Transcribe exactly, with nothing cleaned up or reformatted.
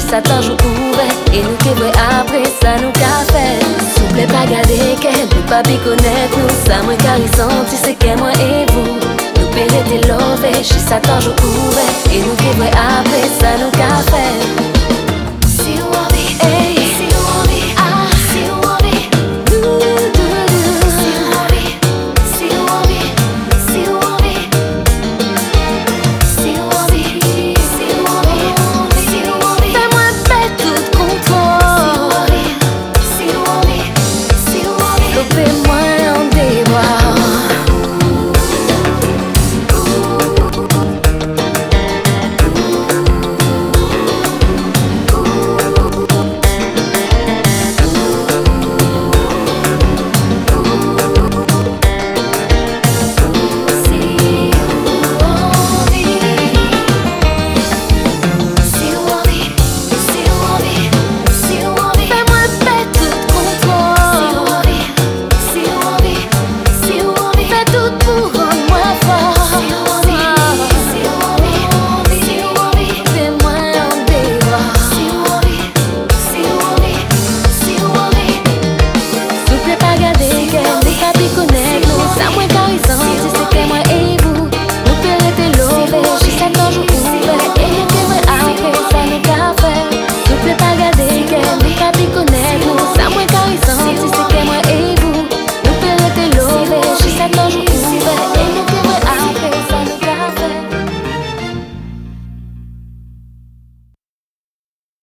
sa tanjou ouvert. Et nous qui vrai après ça nous qu'a fait. Souple pas garder qu'elle peut pas bi connaître nous. Ça moi car il senti c'est que moi et vous. Nous pérez tes love, chez sa tanjou ouvert. Et nous qui vrai après ça nous qu'a fait.